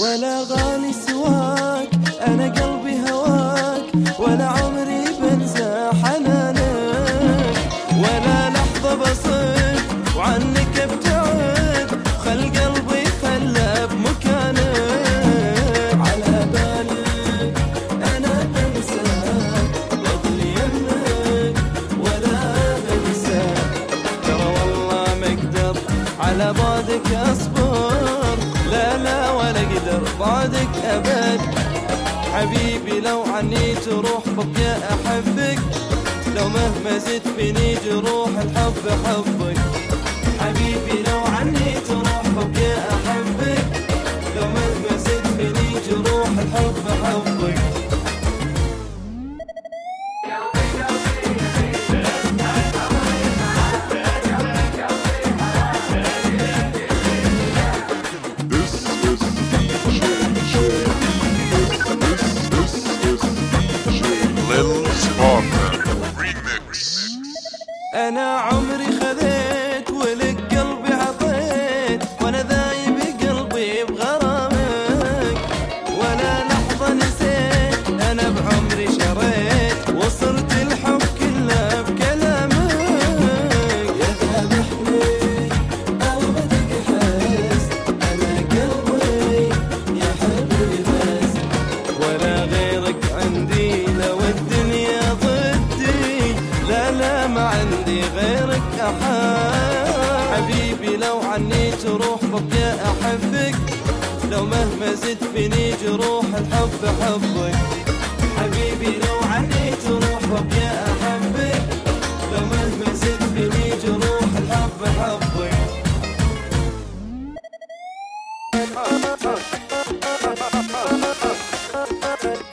ولا غالي سواك، أنا قلبي هواك، ولا عمري بنسى حنانك، ولا لحظة بصيت وعنك ابتعد، خل قلبي خلى بمكانك، على بالك أنا بنساك، بضل يمك ولا بنساك، ترى والله ما أقدر على بعدك أصبر، لا ولا اقدر بعدك ابد، حبيبي لو عني تروح ببقى احبك، لو مهما زدت فيني جروح الحب حبك، حبيبي لو عني تروح ببقى احبك، لو مهما زدت فيني جروح الحب حبك. أنا عمري خذيت ولك قلبي عطيت، وأنا ذايب قلبي بغرامك، ولا لحظة نسيت أنا بعمري شريت، وصرت الحب كله بكلامك، يا ذابحني قلبك حس، أنا قلبي يا حبيبي بس، ولا غيرك عندي لو الدنيا ضدي، لا ما عندي غيرك أحد، حبيبي لو عني تروح ببقى أحبك، لو مهما زدت فيني جروح الحب حبك، حبيبي لو عني تروح ببقى أحبك، لو مهما زدت فيني جروح الحب حبك.